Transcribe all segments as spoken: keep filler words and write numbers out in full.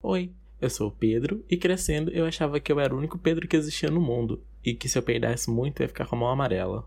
Oi, eu sou o Pedro e crescendo eu achava que eu era o único Pedro que existia no mundo e que se eu peidasse muito eu ia ficar com a mão amarela.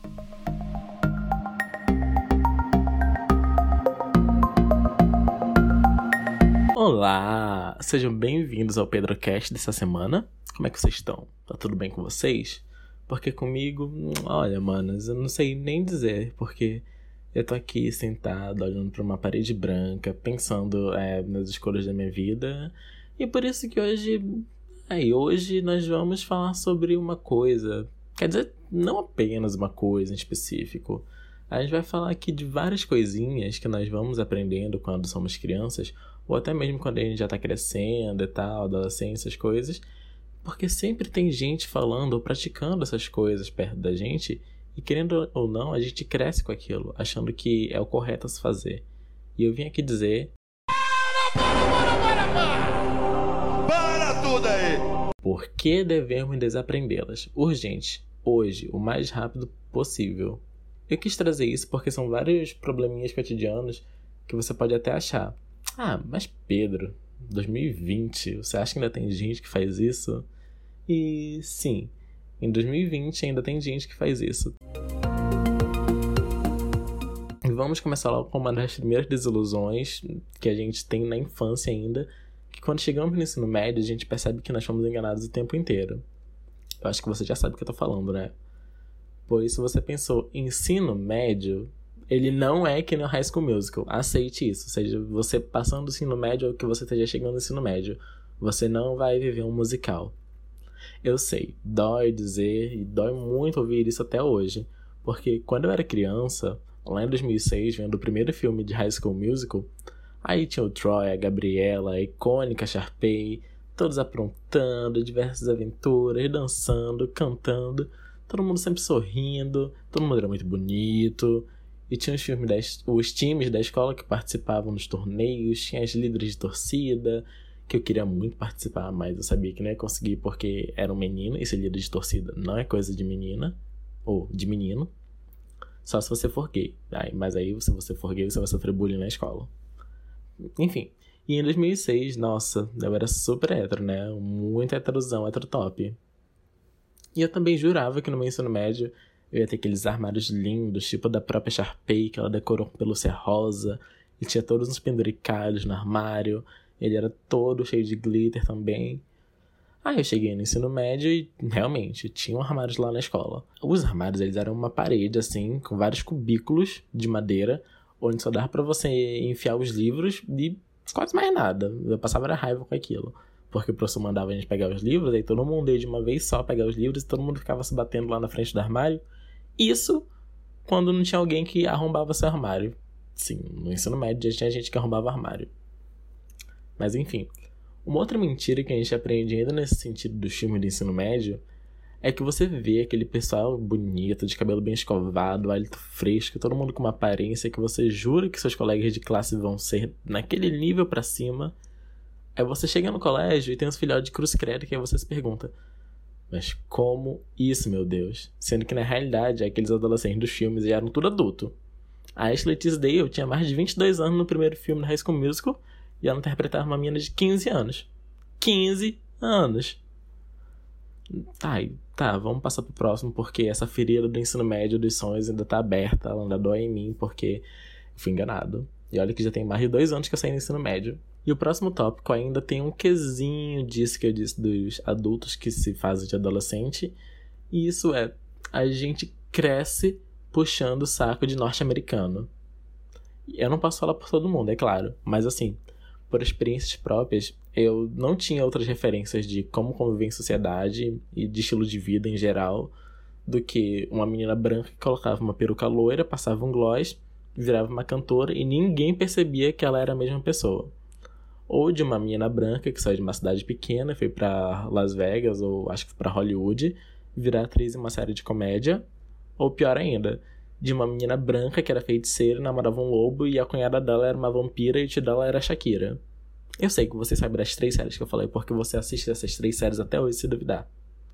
Olá! Sejam bem-vindos ao PedroCast dessa semana. Como é que vocês estão? Tá tudo bem com vocês? Porque comigo, olha, manos, eu não sei nem dizer, porque eu tô aqui sentado, olhando pra uma parede branca, pensando é, nas escolhas da minha vida. E por isso que hoje, aí, hoje nós vamos falar sobre uma coisa. Quer dizer, não apenas uma coisa em específico. A gente vai falar aqui de várias coisinhas que nós vamos aprendendo quando somos crianças, ou até mesmo quando a gente já tá crescendo e tal, adolescência, essas coisas. Porque sempre tem gente falando ou praticando essas coisas perto da gente, e querendo ou não, a gente cresce com aquilo, achando que é o correto a se fazer. E eu vim aqui dizer... Para, para, para, para! Para tudo aí! Por que devemos desaprendê-las? Urgente, hoje, o mais rápido possível. Eu quis trazer isso porque são vários probleminhas cotidianos que você pode até achar. Ah, mas Pedro, dois mil e vinte, você acha que ainda tem gente que faz isso? E sim, em dois mil e vinte ainda tem gente que faz isso. Vamos começar logo com uma das primeiras desilusões que a gente tem na infância ainda, que quando chegamos no ensino médio a gente percebe que nós fomos enganados o tempo inteiro. Eu acho que você já sabe o que eu tô falando, né? Pois se você pensou ensino médio, ele não é que nem o High School Musical. Aceite isso. Ou seja, você passando do ensino médio ou que você esteja chegando no ensino médio, você não vai viver um musical. Eu sei, dói dizer e dói muito ouvir isso até hoje. Porque quando eu era criança, lá em dois mil e seis, vendo o primeiro filme de High School Musical, aí tinha o Troy, a Gabriela, a icônica Sharpay, todos aprontando, diversas aventuras, dançando, cantando, todo mundo sempre sorrindo, todo mundo era muito bonito. E tinha os, filmes da, os times da escola que participavam dos torneios, tinha as líderes de torcida, que eu queria muito participar, mas eu sabia que não ia conseguir porque era um menino, e ser líder de torcida não é coisa de menina, ou de menino, só se você for gay. Aí, mas aí, se você for gay, você vai sofrer bullying na escola. Enfim, e em dois mil e seis, nossa, eu era super hétero, né? Muito heterosão, hétero top. E eu também jurava que no meu ensino médio eu ia ter aqueles armários lindos, tipo da própria Sharpay, que ela decorou com pelúcia rosa, e tinha todos uns penduricalhos no armário, ele era todo cheio de glitter também. Aí eu cheguei no ensino médio e, realmente, tinham armários lá na escola. Os armários, eles eram uma parede, assim, com vários cubículos de madeira, onde só dava pra você enfiar os livros e quase mais nada. Eu passava raiva com aquilo. Porque o professor mandava a gente pegar os livros, aí todo mundo ia de uma vez só pegar os livros e todo mundo ficava se batendo lá na frente do armário. Isso quando não tinha alguém que arrombava seu armário. Sim, no ensino médio já tinha gente que arrombava armário. Mas enfim, uma outra mentira que a gente aprende ainda nesse sentido dos filmes do ensino médio é que você vê aquele pessoal bonito, de cabelo bem escovado, hálito fresco, todo mundo com uma aparência que você jura que seus colegas de classe vão ser naquele nível pra cima. Aí você chega no colégio e tem uns filhotes de cruz credo que aí você se pergunta: mas como isso, meu Deus? Sendo que na realidade aqueles adolescentes dos filmes já eram tudo adulto. A Ashley Tisdale tinha mais de vinte e dois anos no primeiro filme da High School Musical e ela interpretava uma menina de quinze anos. quinze anos! Tá, tá, vamos passar pro próximo porque essa ferida do ensino médio dos sonhos ainda tá aberta, ela ainda dói em mim porque eu fui enganado. E olha que já tem mais de dois anos que eu saí no ensino médio. E o próximo tópico ainda tem um quesinho disso que eu disse dos adultos que se fazem de adolescente. E isso é, a gente cresce puxando o saco de norte-americano. Eu não posso falar por todo mundo, é claro. Mas assim, por experiências próprias, eu não tinha outras referências de como conviver em sociedade e de estilo de vida em geral do que uma menina branca que colocava uma peruca loira, passava um gloss, virava uma cantora e ninguém percebia que ela era a mesma pessoa. Ou de uma menina branca que saiu de uma cidade pequena, foi pra Las Vegas, ou acho que pra Hollywood, virar atriz em uma série de comédia. Ou pior ainda, de uma menina branca que era feiticeira, namorava um lobo e a cunhada dela era uma vampira e o tio dela era a Shakira. Eu sei que você sabe das três séries que eu falei, porque você assiste essas três séries até hoje, se duvidar.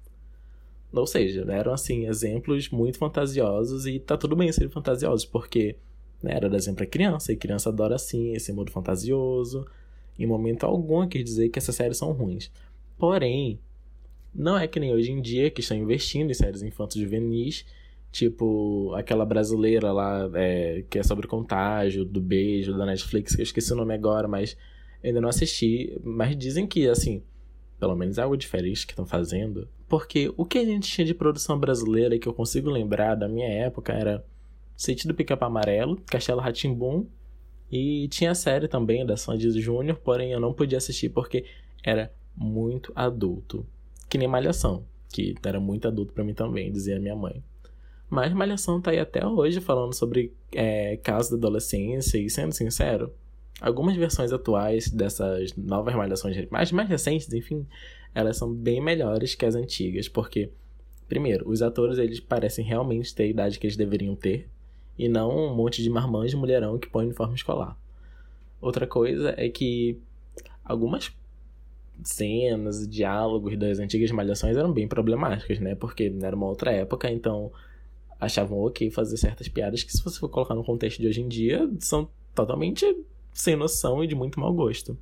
Ou seja, eram assim, exemplos muito fantasiosos e tá tudo bem serem fantasiosos, porque né, era desenho pra criança, e criança adora assim, esse mundo fantasioso. Em momento algum eu quis dizer que essas séries são ruins. Porém, não é que nem hoje em dia que estão investindo em séries infantos juvenis, tipo aquela brasileira lá, é, que é sobre contágio, do beijo, da Netflix, que eu esqueci o nome agora, mas eu ainda não assisti. Mas dizem que, assim, pelo menos é algo diferente que estão fazendo. Porque o que a gente tinha de produção brasileira que eu consigo lembrar da minha época era Sítio do Pica-Pau Amarelo, Castelo Rá-Tim-Bum, e tinha a série também da Sandy Júnior, porém eu não podia assistir porque era muito adulto. Que nem Malhação, que era muito adulto pra mim também, dizia minha mãe. Mas Malhação tá aí até hoje falando sobre é, casos da adolescência, e sendo sincero, algumas versões atuais dessas novas Malhações, mais, mais recentes, enfim, elas são bem melhores que as antigas, porque, primeiro, os atores eles parecem realmente ter a idade que eles deveriam ter, e não um monte de marmanjo mulherão que põe uniforme escolar. Outra coisa é que algumas cenas e diálogos das antigas Malhações eram bem problemáticas, né? Porque era uma outra época, então achavam ok fazer certas piadas que, se você for colocar no contexto de hoje em dia, são totalmente sem noção e de muito mau gosto.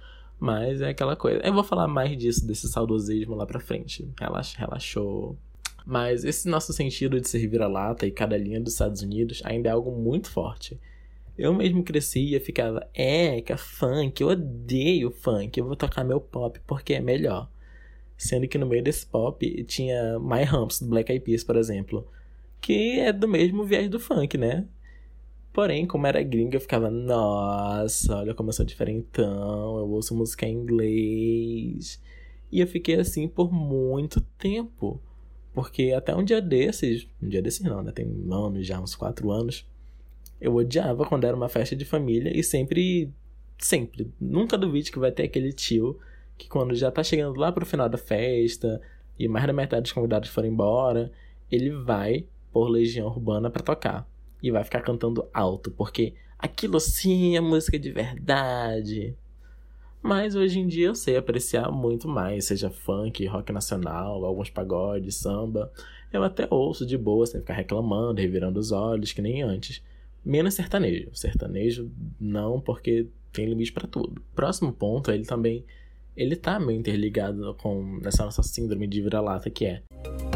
Mas é aquela coisa. Eu vou falar mais disso, desse saudosismo lá pra frente. Relaxa, relaxou. Mas esse nosso sentido de servir a lata e cada linha dos Estados Unidos ainda é algo muito forte. Eu mesmo cresci e ficava, é, que é funk, eu odeio funk, eu vou tocar meu pop porque é melhor. Sendo que no meio desse pop tinha My Humps, do Black Eyed Peas, por exemplo, que é do mesmo viés do funk, né? Porém, como era gringa, eu ficava, nossa, olha como eu sou diferentão, eu ouço música em inglês. E eu fiquei assim por muito tempo. Porque até um dia desses, um dia desses não, né? Tem anos já, uns quatro anos, eu odiava quando era uma festa de família e sempre, sempre, nunca duvide que vai ter aquele tio que quando já tá chegando lá pro final da festa e mais da metade dos convidados foram embora, ele vai pôr Legião Urbana pra tocar. E vai ficar cantando alto, porque aquilo sim é música de verdade. Mas hoje em dia eu sei apreciar muito mais, seja funk, rock nacional, alguns pagodes, samba. Eu até ouço de boa, sem ficar reclamando, revirando os olhos, que nem antes. Menos sertanejo. Sertanejo não, porque tem limite pra tudo. Próximo ponto, ele também, ele tá meio interligado com essa nossa síndrome de vira-lata, que é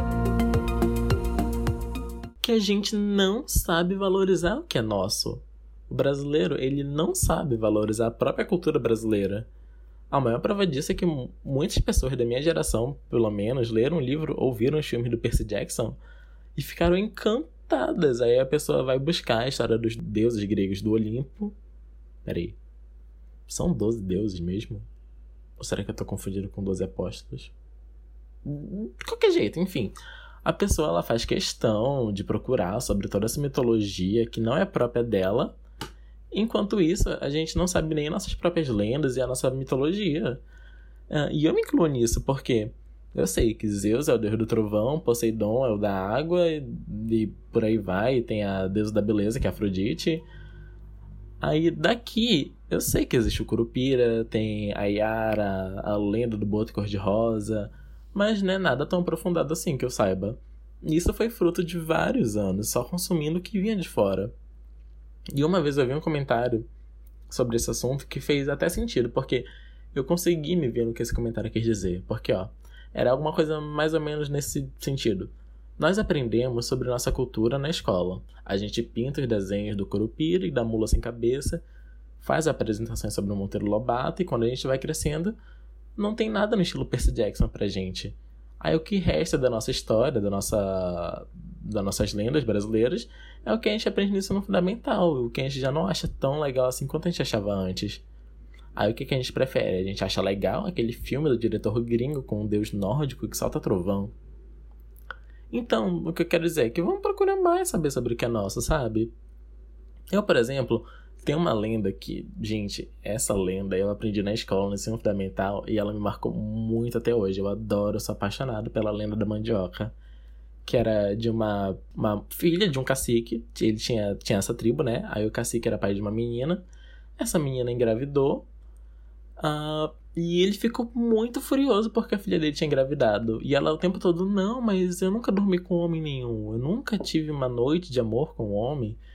que a gente não sabe valorizar o que é nosso. O brasileiro, ele não sabe valorizar a própria cultura brasileira. A maior prova disso é que muitas pessoas da minha geração, pelo menos, leram o livro, ouviram os filmes do Percy Jackson e ficaram encantadas. Aí a pessoa vai buscar a história dos deuses gregos do Olimpo. Peraí, são doze deuses mesmo? Ou será que eu tô confundindo com doze apóstolos? De qualquer jeito, enfim. A pessoa ela faz questão de procurar sobre toda essa mitologia que não é própria dela. Enquanto isso, a gente não sabe nem nossas próprias lendas e a nossa mitologia. Uh, e eu me incluo nisso, porque eu sei que Zeus é o deus do trovão, Poseidon é o da água, e, e por aí vai. E tem a deusa da beleza, que é Afrodite. Aí daqui, eu sei que existe o Curupira, tem a Yara, a lenda do boto cor-de-rosa, mas não é nada tão aprofundado assim que eu saiba. Isso foi fruto de vários anos, só consumindo o que vinha de fora. E uma vez eu vi um comentário sobre esse assunto que fez até sentido, porque eu consegui me ver no que esse comentário quis dizer. Porque, ó, era alguma coisa mais ou menos nesse sentido. Nós aprendemos sobre nossa cultura na escola. A gente pinta os desenhos do Curupira e da mula sem cabeça, faz apresentações sobre o Monteiro Lobato, e quando a gente vai crescendo, não tem nada no estilo Percy Jackson pra gente. Aí o que resta da nossa história, da nossa, das nossas lendas brasileiras, é o que a gente aprende no ensino fundamental, o que a gente já não acha tão legal assim quanto a gente achava antes. Aí o que, que a gente prefere? A gente acha legal aquele filme do diretor gringo com um deus nórdico que solta trovão. Então, o que eu quero dizer é que vamos procurar mais saber sobre o que é nosso, sabe? Eu, por exemplo, tenho uma lenda que, gente, essa lenda eu aprendi na escola, no ensino fundamental, e ela me marcou muito até hoje. Eu adoro, eu sou apaixonado pela lenda da mandioca. Que era de uma, uma filha de um cacique. Ele tinha, tinha essa tribo, né? Aí o cacique era pai de uma menina. Essa menina engravidou. Uh, e ele ficou muito furioso porque a filha dele tinha engravidado. E ela o tempo todo, não, mas eu nunca dormi com homem nenhum. Eu nunca tive uma noite de amor com um homem.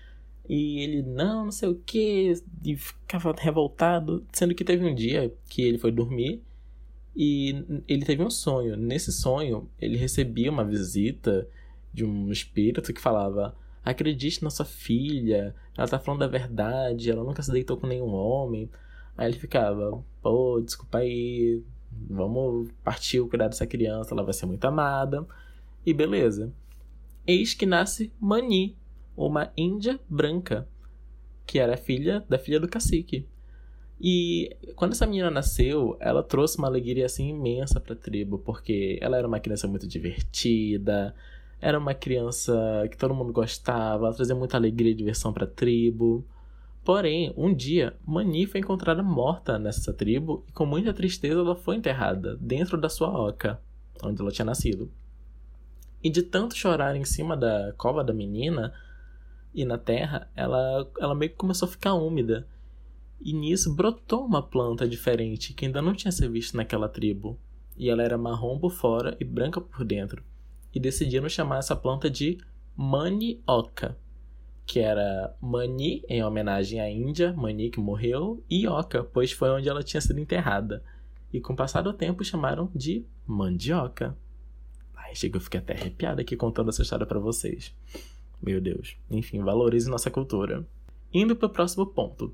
E ele, não, não sei o que, e ficava revoltado. Sendo que teve um dia que ele foi dormir e ele teve um sonho. Nesse sonho, ele recebia uma visita de um espírito que falava: acredite na sua filha, ela tá falando a verdade, ela nunca se deitou com nenhum homem. Aí ele ficava: pô, desculpa aí, vamos partir o cuidar dessa criança, ela vai ser muito amada. E beleza. Eis que nasce Mani, uma índia branca, que era filha da filha do cacique. E quando essa menina nasceu, ela trouxe uma alegria assim imensa pra tribo, porque ela era uma criança muito divertida, era uma criança que todo mundo gostava, ela trazia muita alegria e diversão pra tribo. Porém, um dia, Mani foi encontrada morta nessa tribo e com muita tristeza ela foi enterrada dentro da sua oca, onde ela tinha nascido. E de tanto chorar em cima da cova da menina e na terra, ela, ela meio que começou a ficar úmida. E nisso brotou uma planta diferente que ainda não tinha sido vista naquela tribo. E ela era marrom por fora e branca por dentro. E decidiram chamar essa planta de Manioca, que era Mani em homenagem à Índia, Mani que morreu, e Oca, pois foi onde ela tinha sido enterrada. E com o passar do tempo chamaram de mandioca. Ai, chega, eu fiquei até arrepiada aqui contando essa história pra vocês. Meu Deus. Enfim, valorize nossa cultura. Indo pro próximo ponto.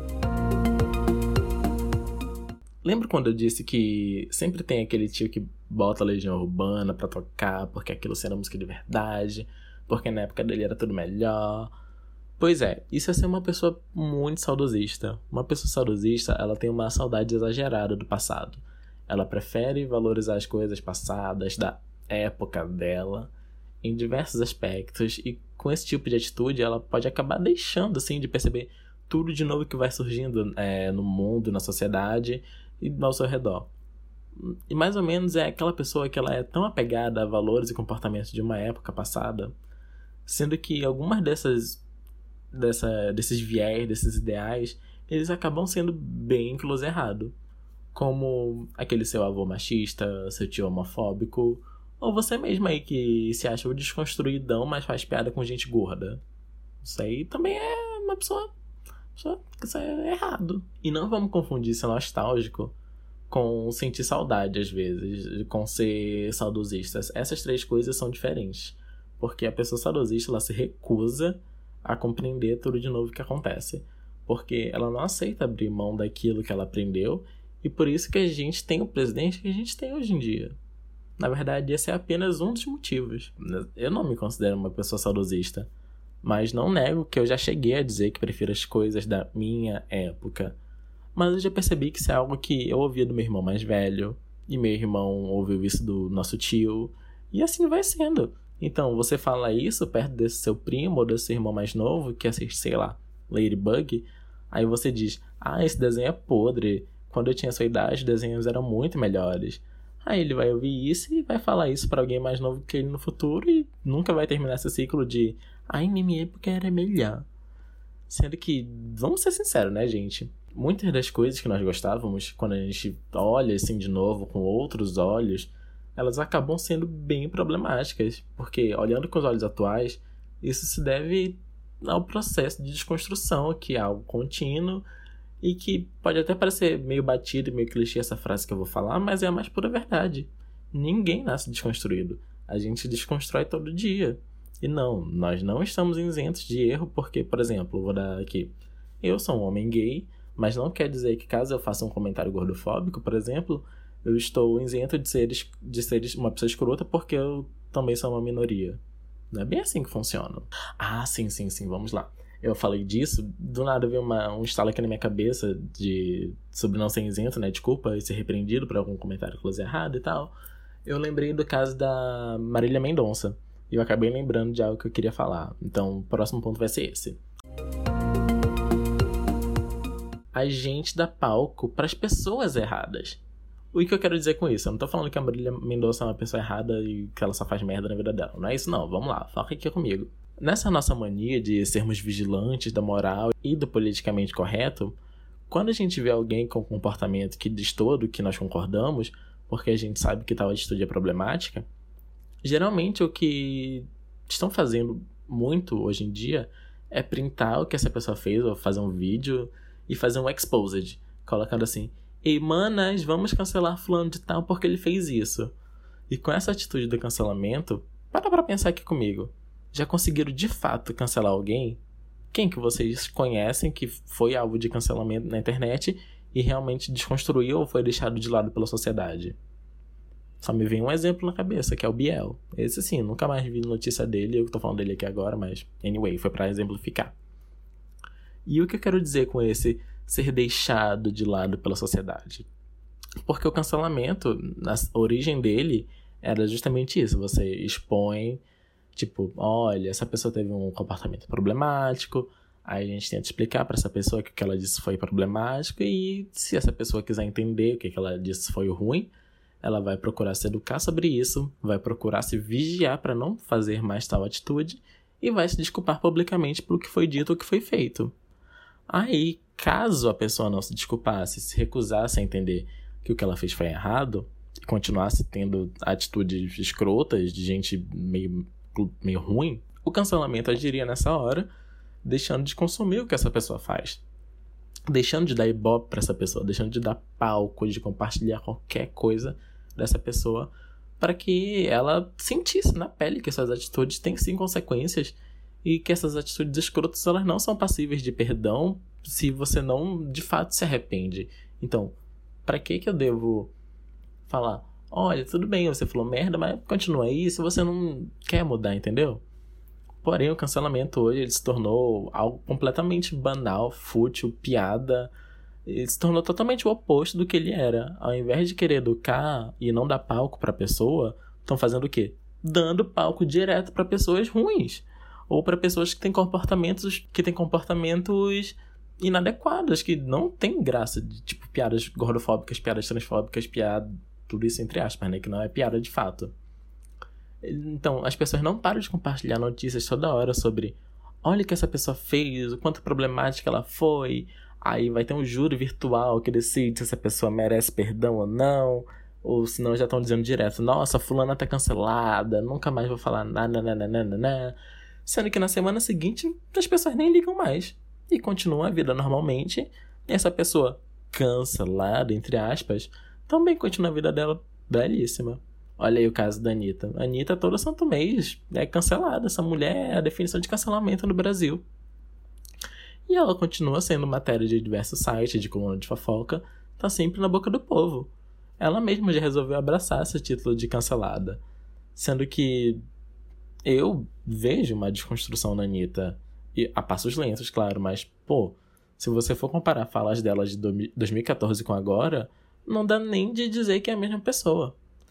Lembra quando eu disse que sempre tem aquele tio que bota a Legião Urbana pra tocar, porque aquilo era música de verdade, porque na época dele era tudo melhor? Pois é, isso é ser uma pessoa muito saudosista. Uma pessoa saudosista, ela tem uma saudade exagerada do passado. Ela prefere valorizar as coisas passadas, da época dela, em diversos aspectos, e com esse tipo de atitude ela pode acabar deixando assim de perceber tudo de novo que vai surgindo é, no mundo, na sociedade e ao seu redor. E mais ou menos é aquela pessoa que ela é tão apegada a valores e comportamentos de uma época passada, sendo que algumas dessas, dessa, desses viés, desses ideais, eles acabam sendo bem incluso errado. Como aquele seu avô machista, seu tio homofóbico, ou você mesmo aí que se acha o desconstruidão, mas faz piada com gente gorda. Isso aí também é uma pessoa... Isso é errado. E não vamos confundir ser nostálgico com sentir saudade, às vezes, com ser saudosista. Essas três coisas são diferentes. Porque a pessoa saudosista, ela se recusa a compreender tudo de novo que acontece. Porque ela não aceita abrir mão daquilo que ela aprendeu. E por isso que a gente tem o presidente que a gente tem hoje em dia. Na verdade, esse é apenas um dos motivos. Eu não me considero uma pessoa saudosista, mas não nego que eu já cheguei a dizer que prefiro as coisas da minha época. Mas eu já percebi que isso é algo que eu ouvia do meu irmão mais velho, e meu irmão ouviu isso do nosso tio, e assim vai sendo. Então, você fala isso perto desse seu primo ou desse seu irmão mais novo, que assiste, sei lá, Ladybug, aí você diz: ah, esse desenho é podre, quando eu tinha sua idade, os desenhos eram muito melhores. Aí ele vai ouvir isso e vai falar isso pra alguém mais novo que ele no futuro e nunca vai terminar esse ciclo de ai, na minha época era melhor. Sendo que, vamos ser sinceros, né, gente? Muitas das coisas que nós gostávamos, quando a gente olha assim de novo com outros olhos, elas acabam sendo bem problemáticas. Porque, olhando com os olhos atuais, isso se deve ao processo de desconstrução, que é algo contínuo, e que pode até parecer meio batido e meio clichê essa frase que eu vou falar, mas é a mais pura verdade. Ninguém nasce desconstruído. A gente desconstrói todo dia. E não, nós não estamos isentos de erro, porque, por exemplo, vou dar aqui. Eu sou um homem gay, mas não quer dizer que caso eu faça um comentário gordofóbico, por exemplo, eu estou isento de ser, de ser uma pessoa escrota porque eu também sou uma minoria. Não é bem assim que funciona. Ah, sim, sim, sim, vamos lá. Eu falei disso, do nada veio uma, um estalo aqui na minha cabeça de, sobre não ser isento, né? Desculpa, e ser repreendido por algum comentário que eu usei errado e tal. Eu lembrei do caso da Marília Mendonça. E eu acabei lembrando de algo que eu queria falar. Então, o próximo ponto vai ser esse. A gente dá palco para as pessoas erradas. O que eu quero dizer com isso? Eu não tô falando que a Marília Mendonça é uma pessoa errada e que ela só faz merda na vida dela. Não é isso não, vamos lá, foca aqui comigo. Nessa nossa mania de sermos vigilantes da moral e do politicamente correto, quando a gente vê alguém com um comportamento que destoa do que nós concordamos, porque a gente sabe que tal atitude é problemática, geralmente o que estão fazendo muito hoje em dia é printar o que essa pessoa fez, ou fazer um vídeo e fazer um exposed, colocando assim: ei, manas, vamos cancelar fulano de tal porque ele fez isso. E com essa atitude do cancelamento, para pra pensar aqui comigo. Já conseguiram de fato cancelar alguém? Quem que vocês conhecem que foi alvo de cancelamento na internet e realmente desconstruiu ou foi deixado de lado pela sociedade? Só me vem um exemplo na cabeça, que é o Biel. Esse sim, nunca mais vi notícia dele, eu tô falando dele aqui agora, mas anyway, foi pra exemplificar. E o que eu quero dizer com esse ser deixado de lado pela sociedade? Porque o cancelamento, a origem dele era justamente isso. Você expõe, tipo, olha, essa pessoa teve um comportamento problemático, aí a gente tenta explicar pra essa pessoa que o que ela disse foi problemático, e se essa pessoa quiser entender o que ela disse foi ruim, ela vai procurar se educar sobre isso, vai procurar se vigiar para não fazer mais tal atitude e vai se desculpar publicamente pelo que foi dito ou que foi feito. Aí, caso a pessoa não se desculpasse, se recusasse a entender que o que ela fez foi errado e continuasse tendo atitudes escrotas de gente meio, meio ruim, o cancelamento agiria nessa hora, deixando de consumir o que essa pessoa faz. Deixando de dar ibope para essa pessoa, deixando de dar palco, de compartilhar qualquer coisa dessa pessoa, para que ela sentisse na pele que essas atitudes têm sim consequências e que essas atitudes escrotas elas não são passíveis de perdão se você não de fato se arrepende. Então, para que que eu devo falar, olha, tudo bem, você falou merda, mas continua aí se você não quer mudar, entendeu? Porém, o cancelamento hoje ele se tornou algo completamente banal, fútil, piada. Ele se tornou totalmente o oposto do que ele era. Ao invés de querer educar e não dar palco para a pessoa, estão fazendo o quê? Dando palco direto para pessoas ruins. Ou para pessoas que têm comportamentos, que têm comportamentos inadequados, que não tem graça. Tipo, piadas gordofóbicas, piadas transfóbicas, piada, tudo isso entre aspas, né? Que não é piada de fato. Então, as pessoas não param de compartilhar notícias toda hora sobre olha o que essa pessoa fez, o quanto problemática ela foi. Aí vai ter um júri virtual que decide se essa pessoa merece perdão ou não. Ou senão já estão dizendo direto, nossa, fulana tá cancelada, nunca mais vou falar nada, nada, nada, nada. Sendo que na semana seguinte as pessoas nem ligam mais. E continuam a vida normalmente. E essa pessoa cancelada, entre aspas, também continua a vida dela belíssima. Olha aí o caso da Anitta. A Anitta todo santo mês é cancelada. Essa mulher é a definição de cancelamento no Brasil. E ela continua sendo matéria de diversos sites, de coluna de fofoca. Tá sempre na boca do povo. Ela mesma já resolveu abraçar esse título de cancelada. Sendo que eu vejo uma desconstrução na Anitta. E a passos lentos, claro. Mas, pô, se você for comparar falas dela de dois mil e catorze com agora, não dá nem de dizer que é a mesma pessoa.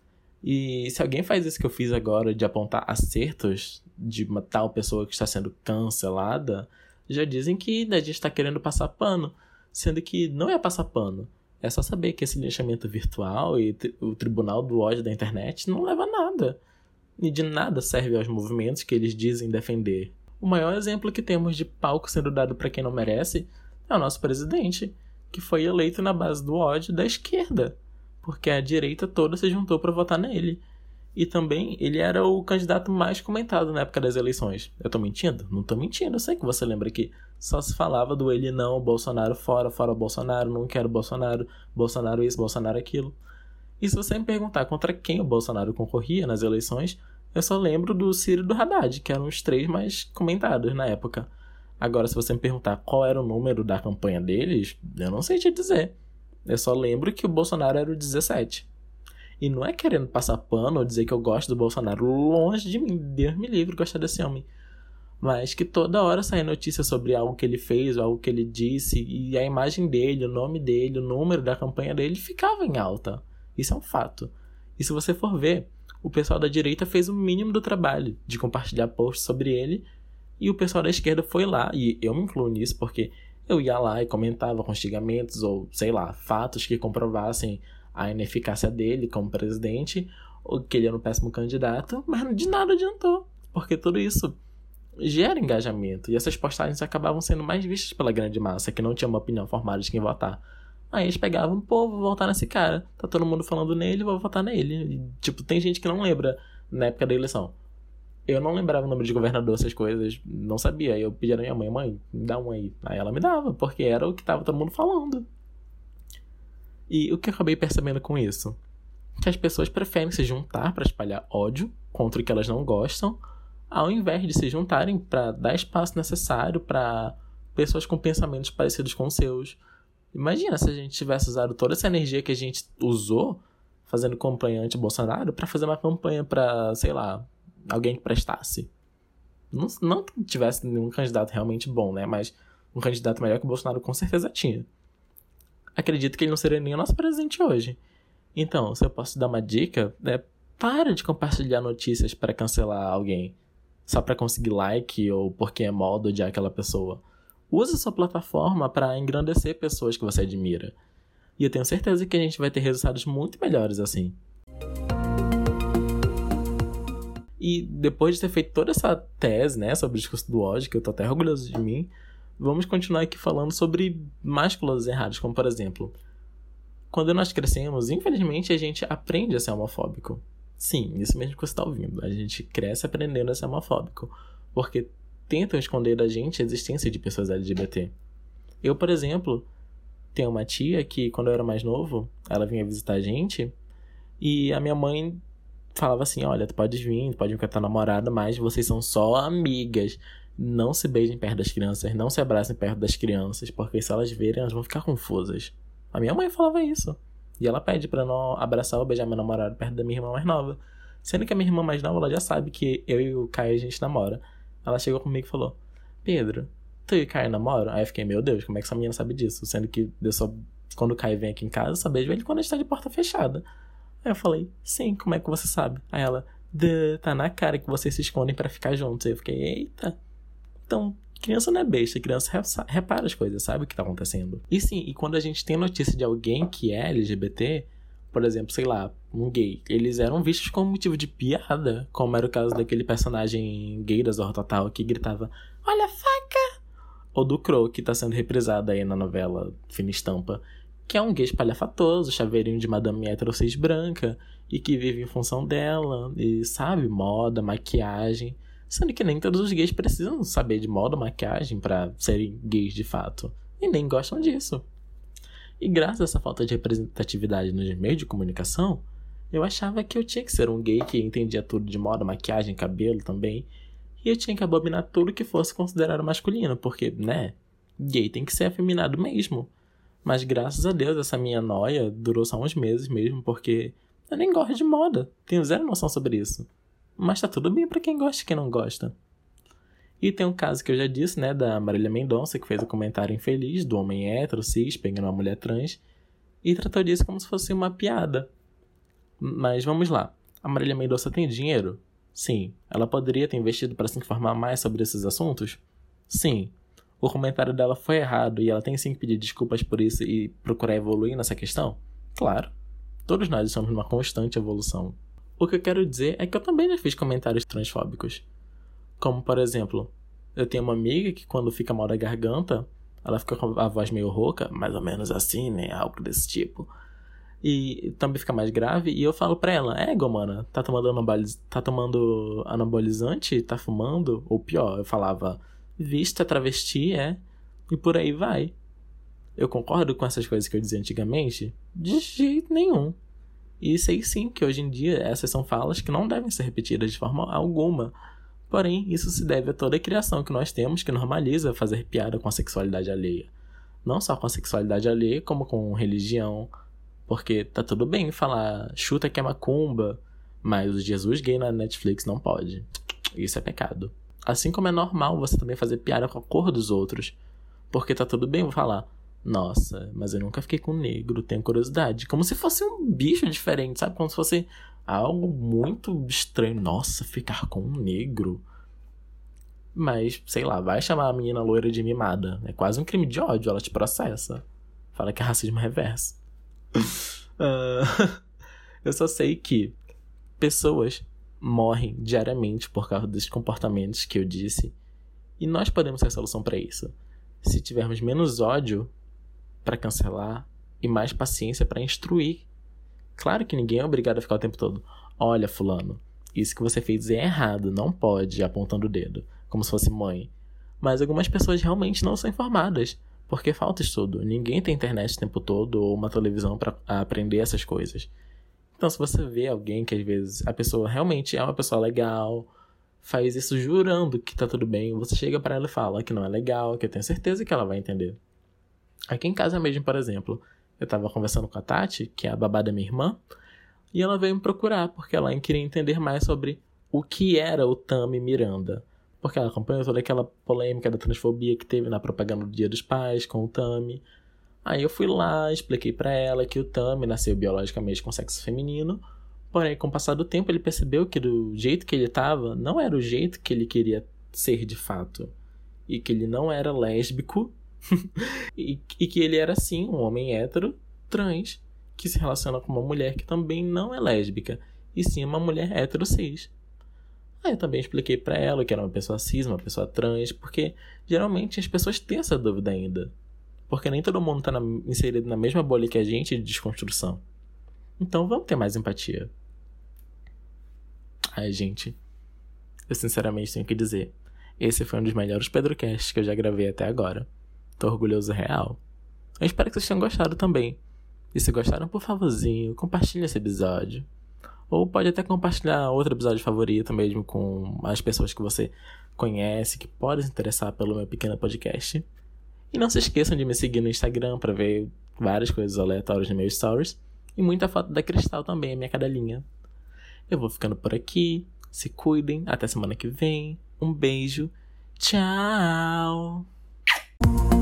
E se alguém faz isso que eu fiz agora, de apontar acertos de uma tal pessoa que está sendo cancelada, já dizem que a gente está querendo passar pano, sendo que não é passar pano. É só saber que esse linchamento virtual e o tribunal do ódio da internet não leva a nada. E de nada serve aos movimentos que eles dizem defender. O maior exemplo que temos de palco sendo dado para quem não merece é o nosso presidente, que foi eleito na base do ódio da esquerda. Porque a direita toda se juntou para votar nele. E também ele era o candidato mais comentado na época das eleições. Eu tô mentindo? Não tô mentindo. Eu sei que você lembra que só se falava do ele não, Bolsonaro fora, fora Bolsonaro, não quero Bolsonaro, Bolsonaro isso, Bolsonaro aquilo. E se você me perguntar contra quem o Bolsonaro concorria nas eleições, eu só lembro do Ciro e do Haddad, que eram os três mais comentados na época. Agora, se você me perguntar qual era o número da campanha deles, eu não sei te dizer. Eu só lembro que o Bolsonaro era o dezessete. E não é querendo passar pano ou dizer que eu gosto do Bolsonaro. Longe de mim. Deus me livre gostar desse homem. Mas que toda hora sai notícia sobre algo que ele fez, algo que ele disse. E a imagem dele, o nome dele, o número da campanha dele ficava em alta. Isso é um fato. E se você for ver, o pessoal da direita fez o mínimo do trabalho de compartilhar posts sobre ele. E o pessoal da esquerda foi lá. E eu me incluo nisso porque eu ia lá e comentava com xingamentos ou, sei lá, fatos que comprovassem a ineficácia dele como presidente ou que ele era um péssimo candidato, mas de nada adiantou, porque tudo isso gera engajamento e essas postagens acabavam sendo mais vistas pela grande massa, que não tinha uma opinião formada de quem votar. Aí eles pegavam, pô, vou votar nesse cara, tá todo mundo falando nele, vou votar nele. E, tipo, tem gente que não lembra na época da eleição. Eu não lembrava o nome de governador, essas coisas, não sabia. Aí eu pedi à minha mãe, mãe, me dá um aí. Aí ela me dava, porque era o que tava todo mundo falando. E o que eu acabei percebendo com isso? Que as pessoas preferem se juntar para espalhar ódio contra o que elas não gostam, ao invés de se juntarem para dar espaço necessário para pessoas com pensamentos parecidos com os seus. Imagina se a gente tivesse usado toda essa energia que a gente usou fazendo campanha anti-Bolsonaro para fazer uma campanha para, sei lá, alguém que prestasse. Não, não que tivesse nenhum candidato realmente bom, né? Mas um candidato melhor que o Bolsonaro com certeza tinha. Acredito que ele não seria nem o nosso presidente hoje. Então, se eu posso dar uma dica, é para de compartilhar notícias para cancelar alguém. Só para conseguir like ou porque é moda odiar aquela pessoa. Use sua plataforma para engrandecer pessoas que você admira. E eu tenho certeza que a gente vai ter resultados muito melhores assim. E depois de ter feito toda essa tese, né, sobre o discurso do ódio, que eu tô até orgulhoso de mim, vamos continuar aqui falando sobre mais coisas erradas, como por exemplo, quando nós crescemos, infelizmente a gente aprende a ser homofóbico. Sim, isso mesmo que você está ouvindo. A gente cresce aprendendo a ser homofóbico, porque tentam esconder da gente a existência de pessoas L G B T. Eu, por exemplo, tenho uma tia que, quando eu era mais novo, ela vinha visitar a gente, e a minha mãe falava assim, olha, tu pode vir, tu pode vir com a tua namorada, mas vocês são só amigas. Não se beijem perto das crianças, não se abracem perto das crianças, porque se elas verem, elas vão ficar confusas. A minha mãe falava isso. E ela pede pra não abraçar ou beijar meu namorado perto da minha irmã mais nova. Sendo que a minha irmã mais nova, ela já sabe que eu e o Caio a gente namora. Ela chegou comigo e falou, Pedro, tu e o Caio namoram? Aí eu fiquei, meu Deus, como é que essa menina sabe disso? Sendo que eu só, quando o Caio vem aqui em casa, eu só beijo ele quando a gente tá de porta fechada. Aí eu falei, sim, como é que você sabe? Aí ela, tá na cara que vocês se escondem pra ficar juntos. Aí eu fiquei, eita. Então, criança não é besta, criança repara as coisas, sabe o que tá acontecendo. E sim, e quando a gente tem notícia de alguém que é L G B T, por exemplo, sei lá, um gay, eles eram vistos como motivo de piada, como era o caso daquele personagem gay da Zorra Total que gritava, olha a faca! Ou do Crow, que tá sendo reprisado aí na novela Fina Estampa, que é um gay espalhafatoso, chaveirinho de madame hétero cis branca, e que vive em função dela, e sabe, moda, maquiagem. Sendo que nem todos os gays precisam saber de moda, maquiagem pra serem gays de fato. E nem gostam disso. E graças a essa falta de representatividade nos meios de comunicação, eu achava que eu tinha que ser um gay que entendia tudo de moda, maquiagem, cabelo também. E eu tinha que abominar tudo que fosse considerado masculino, porque, né, gay tem que ser afeminado mesmo. Mas graças a Deus essa minha noia durou só uns meses mesmo, porque eu nem gosto de moda. Tenho zero noção sobre isso. Mas tá tudo bem pra quem gosta e quem não gosta. E tem um caso que eu já disse, né, da Marília Mendonça, que fez um comentário infeliz do homem hétero, cis, pegando uma mulher trans, e tratou disso como se fosse uma piada. Mas vamos lá. A Marília Mendonça tem dinheiro? Sim. Ela poderia ter investido para se informar mais sobre esses assuntos? Sim. O comentário dela foi errado e ela tem sim que pedir desculpas por isso e procurar evoluir nessa questão? Claro. Todos nós estamos numa constante evolução. O que eu quero dizer é que eu também já fiz comentários transfóbicos. Como, por exemplo, eu tenho uma amiga que quando fica mal da garganta, ela fica com a voz meio rouca, mais ou menos assim, né? Algo desse tipo. E também fica mais grave. E eu falo pra ela, é, gomana, tá tomando, anaboliz... tá tomando anabolizante? Tá fumando? Ou pior, eu falava, vista travesti, é? E por aí vai. Eu concordo com essas coisas que eu dizia antigamente? De jeito nenhum. E sei sim que hoje em dia essas são falas que não devem ser repetidas de forma alguma. Porém, isso se deve a toda a criação que nós temos que normaliza fazer piada com a sexualidade alheia. Não só com a sexualidade alheia, como com religião. Porque tá tudo bem falar chuta que é macumba, mas o Jesus gay na Netflix não pode. Isso é pecado. Assim como é normal você também fazer piada com a cor dos outros. Porque tá tudo bem eu falar, nossa, mas eu nunca fiquei com um negro, tenho curiosidade. Como se fosse um bicho diferente, sabe? Como se fosse algo muito estranho. Nossa, ficar com um negro. Mas, sei lá, vai chamar a menina loira de mimada. É quase um crime de ódio, ela te processa. Fala que é racismo reverso. uh, eu só sei que pessoas morrem diariamente por causa desses comportamentos que eu disse. E nós podemos ser a solução pra isso. Se tivermos menos ódio pra cancelar e mais paciência pra instruir. Claro que ninguém é obrigado a ficar o tempo todo. Olha, fulano, isso que você fez é errado, não pode, apontando o dedo, como se fosse mãe. Mas algumas pessoas realmente não são informadas, porque falta estudo. Ninguém tem internet o tempo todo ou uma televisão para aprender essas coisas. Então, se você vê alguém que às vezes a pessoa realmente é uma pessoa legal, faz isso jurando que tá tudo bem, você chega pra ela e fala que não é legal, que eu tenho certeza que ela vai entender. Aqui em casa mesmo, por exemplo, eu tava conversando com a Tati, que é a babá da minha irmã, e ela veio me procurar, porque ela queria entender mais sobre o que era o Tami Miranda. Porque ela acompanhou toda aquela polêmica da transfobia que teve na propaganda do Dia dos Pais com o Tami. Aí eu fui lá, expliquei pra ela que o Tami nasceu biologicamente com sexo feminino, porém, com o passar do tempo, ele percebeu que do jeito que ele tava, não era o jeito que ele queria ser de fato. E que ele não era lésbico, e, e que ele era sim um homem hétero, trans, que se relaciona com uma mulher que também não é lésbica, e sim uma mulher hétero cis. Aí eu também expliquei pra ela que era uma pessoa cis, uma pessoa trans, porque geralmente as pessoas têm essa dúvida ainda. Porque nem todo mundo tá na, inserido na mesma bolha que a gente de desconstrução. Então vamos ter mais empatia. Ai, gente, eu sinceramente tenho que dizer, esse foi um dos melhores Pedrocasts que eu já gravei até agora. Tô orgulhoso real. Eu espero que vocês tenham gostado também. E se gostaram, por favorzinho, compartilhe esse episódio. Ou pode até compartilhar outro episódio favorito mesmo com as pessoas que você conhece, que podem se interessar pelo meu pequeno podcast. E não se esqueçam de me seguir no Instagram para ver várias coisas aleatórias nos meus stories. E muita foto da Cristal também, a minha cadelinha. Eu vou ficando por aqui. Se cuidem. Até semana que vem. Um beijo. Tchau.